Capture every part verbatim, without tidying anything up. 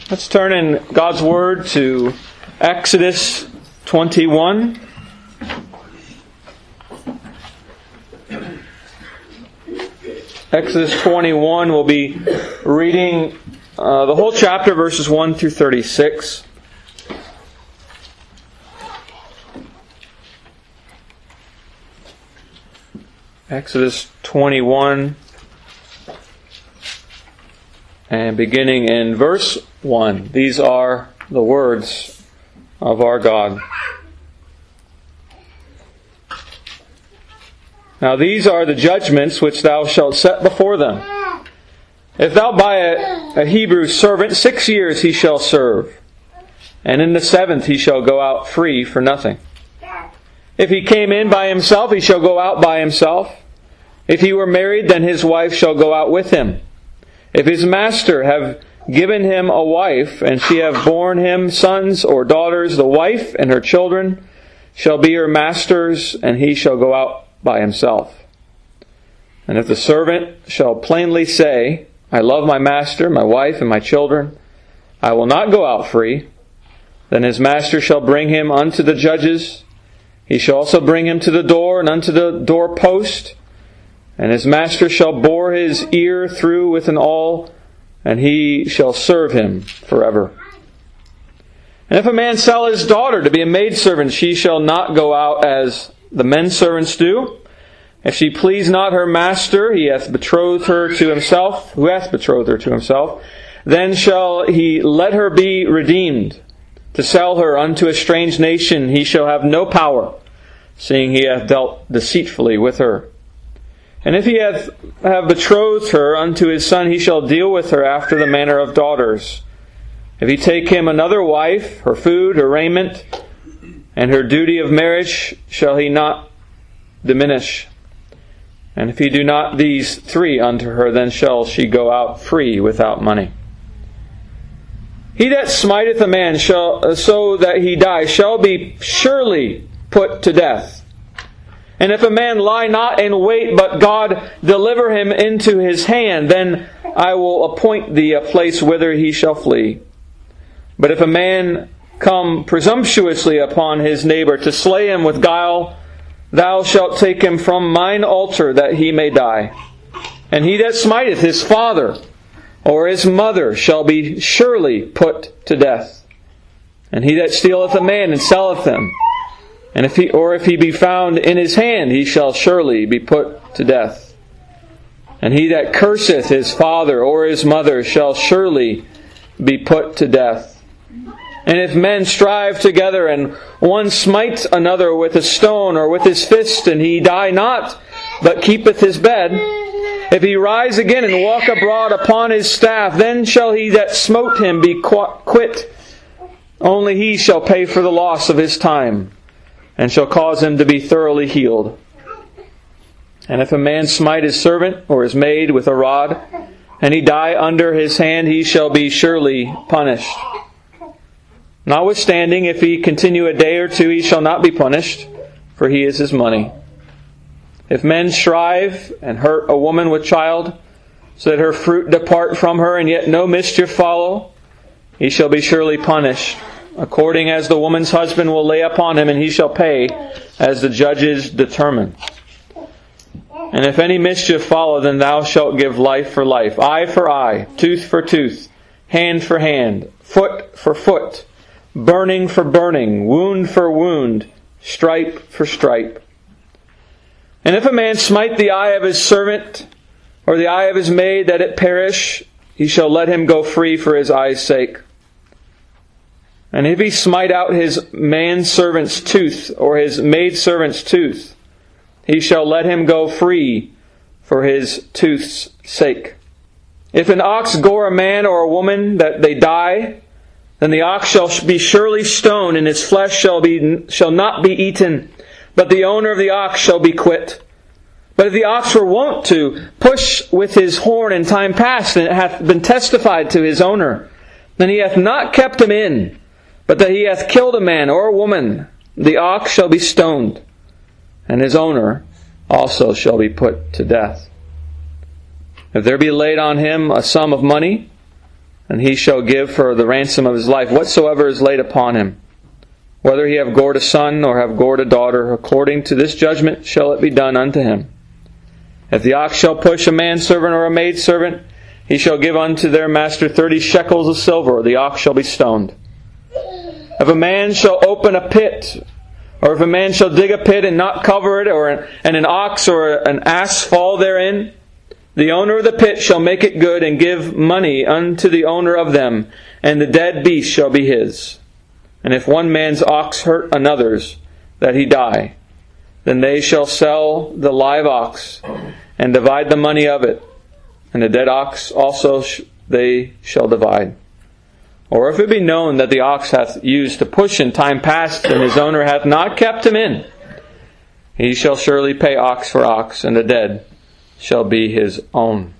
Let's turn in God's Word to Exodus twenty-one. Exodus twenty-one, we'll be reading uh, the whole chapter, verses one through thirty-six. Exodus twenty-one, and beginning in verse one. These are the words of our God. Now these are the judgments which thou shalt set before them. If thou buy a, a Hebrew servant, six years he shall serve, and in the seventh he shall go out free for nothing. If he came in by himself, he shall go out by himself. If he were married, then his wife shall go out with him. If his master have given him a wife, and she have borne him sons or daughters, the wife and her children shall be her master's, and he shall go out by himself. And if the servant shall plainly say, I love my master, my wife, and my children, I will not go out free, then his master shall bring him unto the judges. He shall also bring him to the door and unto the doorpost, and his master shall bore his ear through with an awl, and he shall serve him forever. And if a man sell his daughter to be a maidservant, she shall not go out as the men servants do. If she please not her master, he hath betrothed her to himself, who hath betrothed her to himself, then shall he let her be redeemed. To sell her unto a strange nation he shall have no power, seeing he hath dealt deceitfully with her. And if he hath have betrothed her unto his son, he shall deal with her after the manner of daughters. If he take him another wife, her food, her raiment, and her duty of marriage shall he not diminish. And if he do not these three unto her, then shall she go out free without money. He that smiteth a man shall, so that he die shall be surely put to death. And if a man lie not in wait, but God deliver him into his hand, then I will appoint thee a place whither he shall flee. But if a man come presumptuously upon his neighbor to slay him with guile, thou shalt take him from mine altar that he may die. And he that smiteth his father or his mother shall be surely put to death. And he that stealeth a man and selleth him, and if he or if he be found in his hand, he shall surely be put to death. And he that curseth his father or his mother shall surely be put to death. And if men strive together, and one smite another with a stone or with his fist, and he die not, but keepeth his bed, if he rise again and walk abroad upon his staff, then shall he that smote him be quit. Only he shall pay for the loss of his time, and shall cause him to be thoroughly healed. And if a man smite his servant or his maid with a rod, and he die under his hand, he shall be surely punished. Notwithstanding, if he continue a day or two, he shall not be punished, for he is his money. If men strive and hurt a woman with child, so that her fruit depart from her, and yet no mischief follow, he shall be surely punished, according as the woman's husband will lay upon him, and he shall pay as the judges determine. And if any mischief follow, then thou shalt give life for life, eye for eye, tooth for tooth, hand for hand, foot for foot, burning for burning, wound for wound, stripe for stripe. And if a man smite the eye of his servant, or the eye of his maid, that it perish, he shall let him go free for his eye's sake. And if he smite out his manservant's tooth, or his maidservant's tooth, he shall let him go free for his tooth's sake. If an ox gore a man or a woman, that they die, then the ox shall be surely stoned, and his flesh shall be shall not be eaten, but the owner of the ox shall be quit. But if the ox were wont to push with his horn in time past, and it hath been testified to his owner, then he hath not kept him in, but that he hath killed a man or a woman, the ox shall be stoned, and his owner also shall be put to death. If there be laid on him a sum of money, and he shall give for the ransom of his life whatsoever is laid upon him. Whether he have gored a son or have gored a daughter, according to this judgment shall it be done unto him. If the ox shall push a manservant or a maidservant, he shall give unto their master thirty shekels of silver, or the ox shall be stoned. If a man shall open a pit, or if a man shall dig a pit and not cover it, or an, and an ox or an ass fall therein, the owner of the pit shall make it good and give money unto the owner of them, and the dead beast shall be his. And if one man's ox hurt another's, that he die, then they shall sell the live ox, and divide the money of it, and the dead ox also sh- they shall divide. Or if it be known that the ox hath used to push in time past, and his owner hath not kept him in, he shall surely pay ox for ox, and the dead shall be his own.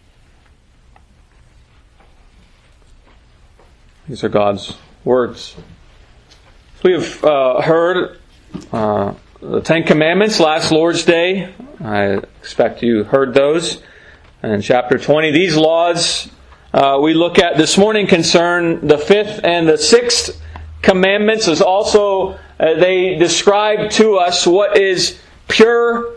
These are God's words. We have uh, heard uh, the Ten Commandments last Lord's Day. I expect you heard those in chapter twenty. These laws uh, we look at this morning concern the fifth and the sixth commandments. As also uh, they describe to us what is pure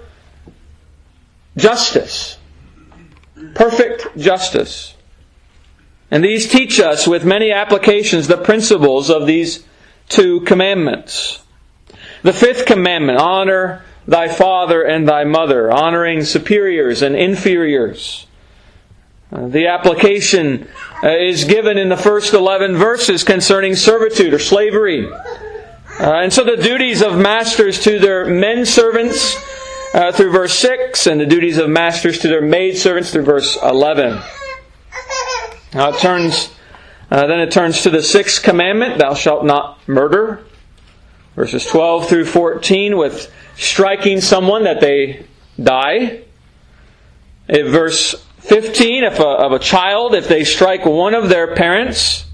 justice, perfect justice. And these teach us with many applications the principles of these two commandments. The fifth commandment, honor thy father and thy mother, honoring superiors and inferiors. Uh, the application uh, is given in the first eleven verses concerning servitude or slavery. Uh, and so the duties of masters to their men servants uh, through verse six, and the duties of masters to their maid servants through verse eleven. Now it turns Uh, then it turns to the sixth commandment, thou shalt not murder. Verses twelve through fourteen, with striking someone that they die. In verse fifteen, if a, of a child, if they strike one of their parents.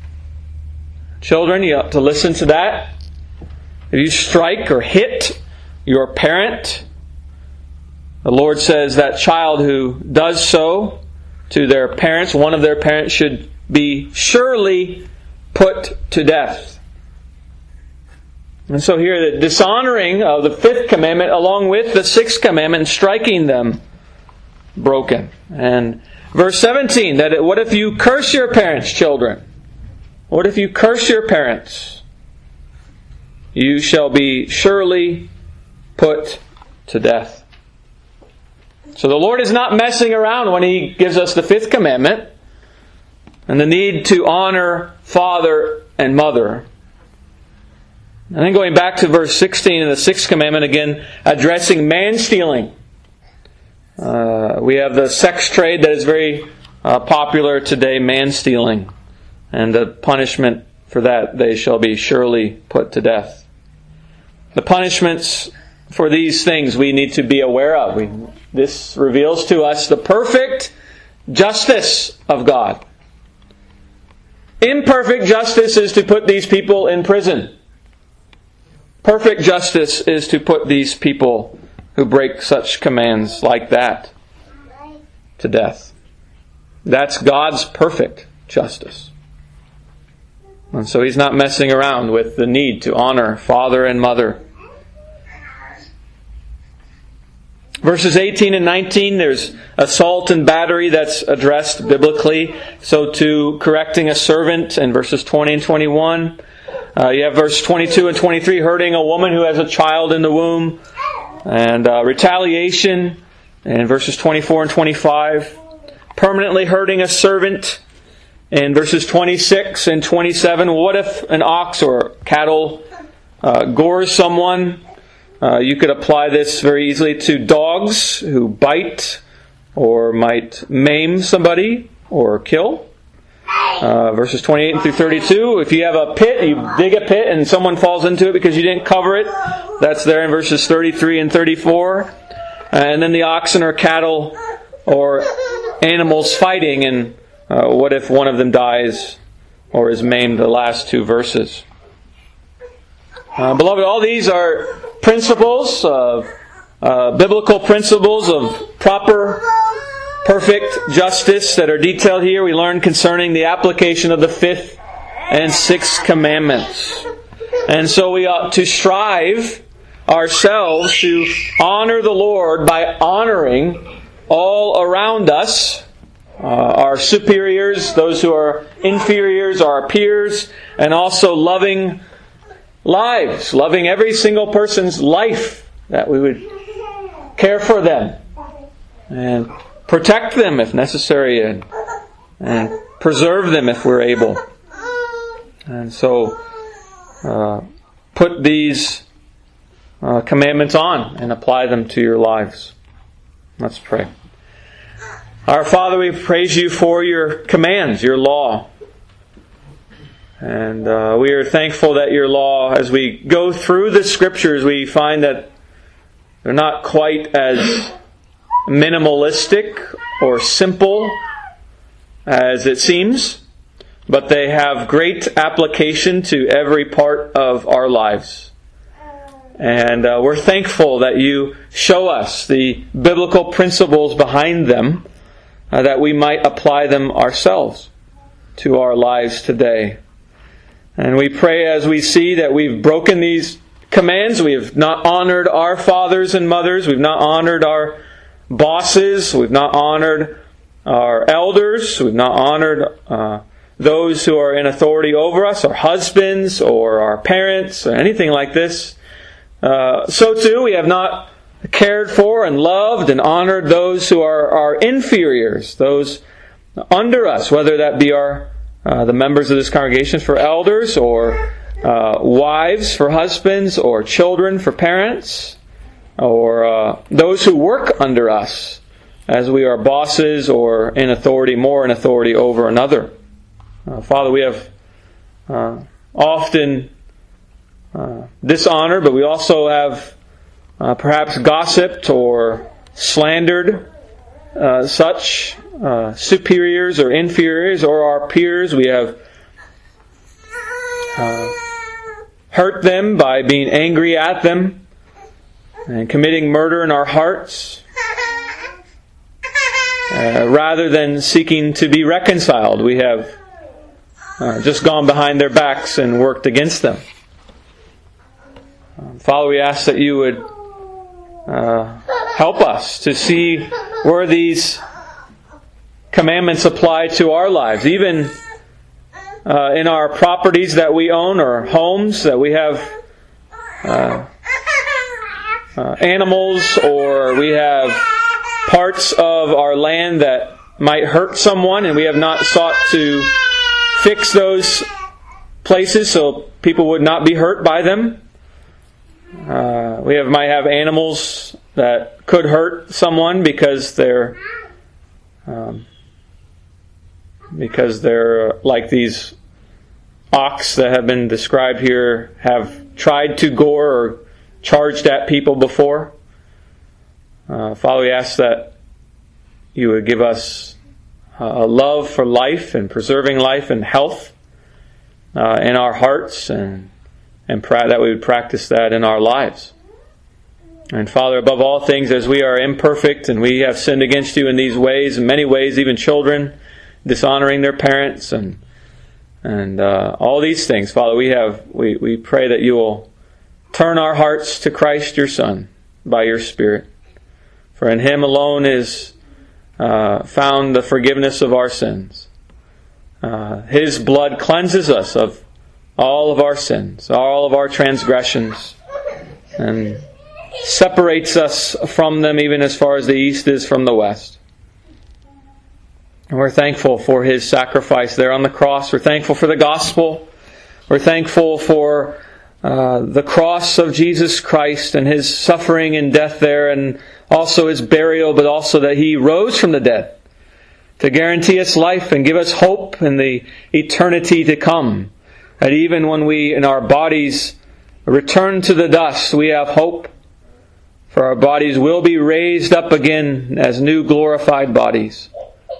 Children, you have to listen to that. If you strike or hit your parent, the Lord says that child who does so to their parents, one of their parents, should be surely put to death. And so here the dishonoring of the fifth commandment along with the sixth commandment, striking them, broken. And verse seventeen, that it, what if you curse your parents, children? What if you curse your parents? You shall be surely put to death. So the Lord is not messing around when He gives us the fifth commandment and the need to honor father and mother. And then going back to verse sixteen in the sixth commandment, again addressing man-stealing. Uh, we have the sex trade that is very uh, popular today, man-stealing. And the punishment for that, they shall be surely put to death. The punishments for these things we need to be aware of. We, this reveals to us the perfect justice of God. Imperfect justice is to put these people in prison. Perfect justice is to put these people who break such commands like that to death. That's God's perfect justice. And so He's not messing around with the need to honor father and mother. Verses eighteen and nineteen, there's assault and battery that's addressed biblically. So to correcting a servant in verses twenty and twenty-one. Uh, you have verse twenty-two and twenty-three, hurting a woman who has a child in the womb. And uh, retaliation in verses twenty-four and twenty-five. Permanently hurting a servant in verses twenty-six and twenty-seven. What if an ox or cattle uh, gores someone? Uh, you could apply this very easily to dogs who bite or might maim somebody or kill. Uh, verses twenty-eight through thirty-two. If you have a pit, you dig a pit and someone falls into it because you didn't cover it. That's there in verses thirty-three and thirty-four. And then the oxen or cattle or animals fighting. And uh, what if one of them dies or is maimed? The last two verses. Uh, beloved, all these are principles of uh, biblical principles of proper perfect justice that are detailed here, we learn concerning the application of the fifth and sixth commandments. And so we ought to strive ourselves to honor the Lord by honoring all around us, uh, our superiors, those who are inferiors, our peers, and also loving lives, loving every single person's life, that we would care for them and protect them if necessary, and, and preserve them if we're able. And so uh, put these uh, commandments on and apply them to your lives. Let's pray. Our Father, we praise you for your commands, your law. And uh, we are thankful that your law, as we go through the Scriptures, we find that they're not quite as minimalistic or simple as it seems, but they have great application to every part of our lives. And uh, we're thankful that you show us the biblical principles behind them, uh, that we might apply them ourselves to our lives today. And we pray as we see that we've broken these commands, we have not honored our fathers and mothers, we've not honored our bosses, we've not honored our elders, we've not honored uh, those who are in authority over us, our husbands or our parents or anything like this. Uh, so too, we have not cared for and loved and honored those who are our inferiors, those under us, whether that be our uh, the members of this congregation for elders, or uh, wives for husbands, or children for parents, or uh, those who work under us, as we are bosses or in authority, more in authority over another. Uh, Father, we have uh, often uh, dishonored, but we also have uh, perhaps gossiped or slandered uh, such uh, superiors or inferiors or our peers. We have uh, hurt them by being angry at them and committing murder in our hearts, uh, rather than seeking to be reconciled. We have uh, just gone behind their backs and worked against them. Um, Father, we ask that you would uh, help us to see where these commandments apply to our lives, even uh, in our properties that we own or homes that we have. Uh, Uh, animals, or we have parts of our land that might hurt someone, and we have not sought to fix those places so people would not be hurt by them. Uh, we have might have animals that could hurt someone because they're um, because they're like these ox that have been described here, have tried to gore or charged at people before. Uh, Father, we ask that you would give us a love for life and preserving life and health uh, in our hearts, and and pra- that we would practice that in our lives. And Father, above all things, as we are imperfect and we have sinned against you in these ways, in many ways, even children dishonoring their parents and and uh, all these things, Father, we have we, we pray that you will turn our hearts to Christ your Son by your Spirit. For in Him alone is uh, found the forgiveness of our sins. Uh, His blood cleanses us of all of our sins, all of our transgressions, and separates us from them even as far as the east is from the west. And we're thankful for His sacrifice there on the cross. We're thankful for the gospel. We're thankful for Uh, the cross of Jesus Christ and His suffering and death there, and also His burial, but also that He rose from the dead to guarantee us life and give us hope in the eternity to come. That even when we in our bodies return to the dust, we have hope, for our bodies will be raised up again as new glorified bodies.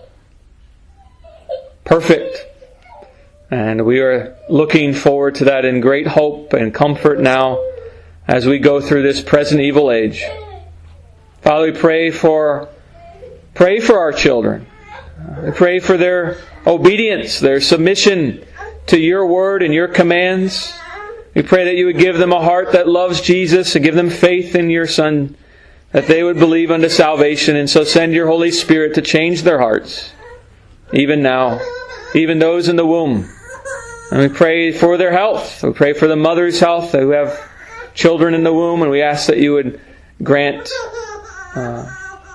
Perfect. And we are looking forward to that in great hope and comfort now as we go through this present evil age. Father, we pray for pray for our children. We pray for their obedience, their submission to your word and your commands. We pray that you would give them a heart that loves Jesus and give them faith in your Son, that they would believe unto salvation. And so send your Holy Spirit to change their hearts, even now, even those in the womb. And we pray for their health. We pray for the mother's health who have children in the womb, and we ask that you would grant uh,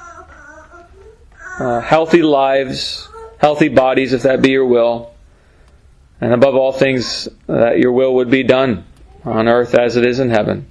uh, healthy lives, healthy bodies, if that be your will. And above all things, that your will would be done on earth as it is in heaven.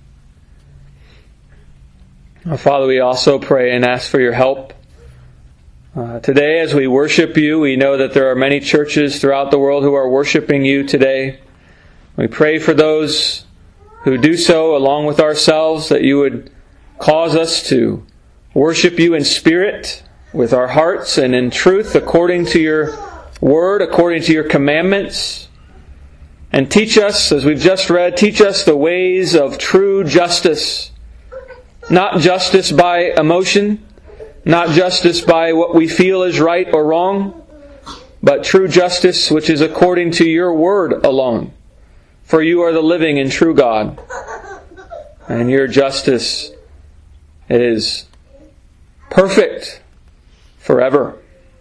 Uh, Father, we also pray and ask for your help. Uh, today, as we worship you, we know that there are many churches throughout the world who are worshiping you today. We pray for those who do so along with ourselves, that you would cause us to worship you in spirit, with our hearts, and in truth, according to your word, according to your commandments. And teach us, as we've just read, teach us the ways of true justice. Not justice by emotion, not justice by what we feel is right or wrong, but true justice which is according to your word alone. For you are the living and true God. And your justice is perfect forever.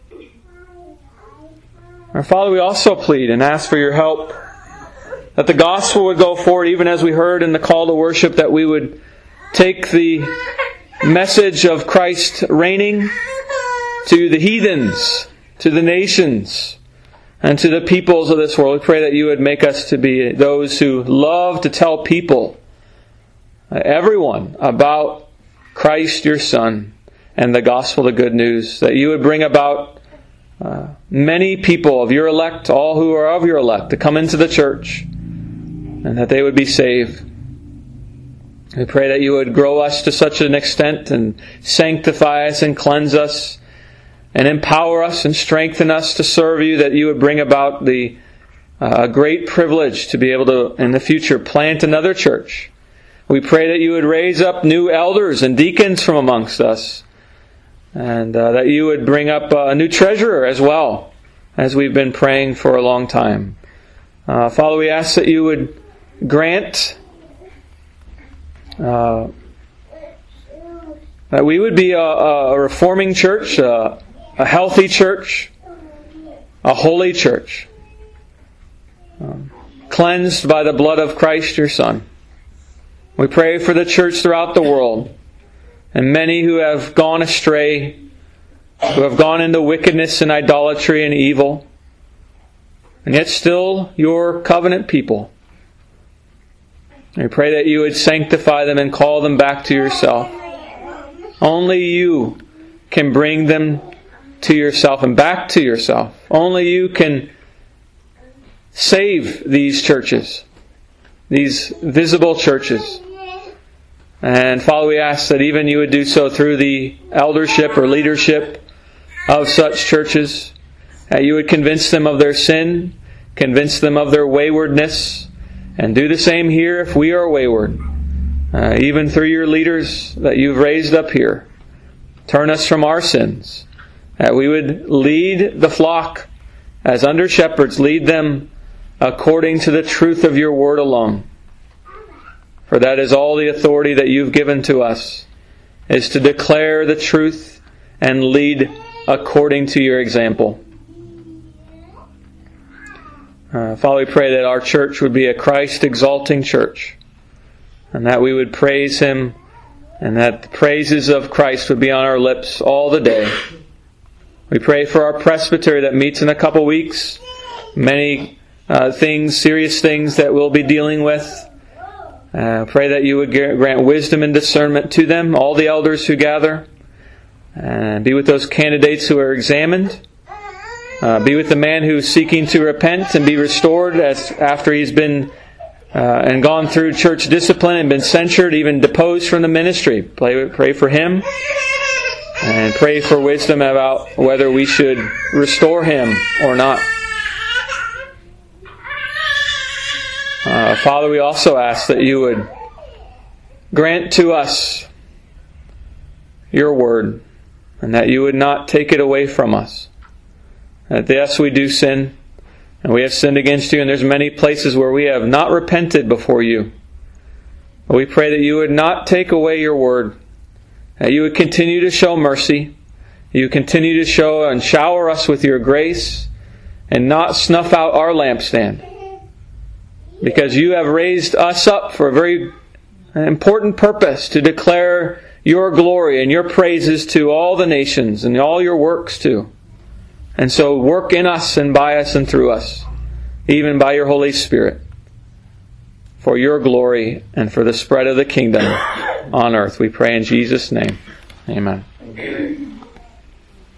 Our Father, we also plead and ask for your help, that the gospel would go forward, even as we heard in the call to worship, that we would take the message of Christ reigning to the heathens, to the nations, and to the peoples of this world. We pray that you would make us to be those who love to tell people, everyone, about Christ your Son and the gospel, the good news. That you would bring about uh, many people of your elect, all who are of your elect, to come into the church, and that they would be saved. We pray that you would grow us to such an extent and sanctify us and cleanse us and empower us and strengthen us to serve you, that you would bring about the uh, great privilege to be able to, in the future, plant another church. We pray that you would raise up new elders and deacons from amongst us, and uh, that you would bring up a new treasurer as well, as we've been praying for a long time. Uh, Father, we ask that you would grant Uh, that we would be a, a reforming church, a, a healthy church, a holy church, um, cleansed by the blood of Christ your Son. We pray for the church throughout the world, and many who have gone astray, who have gone into wickedness and idolatry and evil, and yet still your covenant people. We pray that you would sanctify them and call them back to yourself. Only you can bring them to yourself and back to yourself. Only you can save these churches, these visible churches. And Father, we ask that even you would do so through the eldership or leadership of such churches. That you would convince them of their sin, convince them of their waywardness, and do the same here if we are wayward. Uh, even through your leaders that you've raised up here. Turn us from our sins. That we would lead the flock as under shepherds, lead them according to the truth of your word alone. For that is all the authority that you've given to us, is to declare the truth and lead according to your example. Uh, Father, we pray that our church would be a Christ-exalting church, and that we would praise Him, and that the praises of Christ would be on our lips all the day. We pray for our presbytery that meets in a couple weeks. Many uh, things, serious things that we'll be dealing with. Uh, pray that you would grant wisdom and discernment to them, all the elders who gather. And be with those candidates who are examined. Uh, be with the man who's seeking to repent and be restored as after he's been uh, and gone through church discipline and been censured, even deposed from the ministry. Pray, pray for him, and pray for wisdom about whether we should restore him or not. Uh, Father, we also ask that you would grant to us your word. and that you would not take it away from us. That yes, we do sin, and we have sinned against you, and there's many places where we have not repented before you. But we pray that you would not take away your word, that you would continue to show mercy, you would continue to show and shower us with your grace, and not snuff out our lampstand. Because you have raised us up for a very important purpose, to declare your glory and your praises to all the nations and all your works too. And so work in us and by us and through us, even by your Holy Spirit, for your glory and for the spread of the kingdom on earth. We pray in Jesus' name. Amen.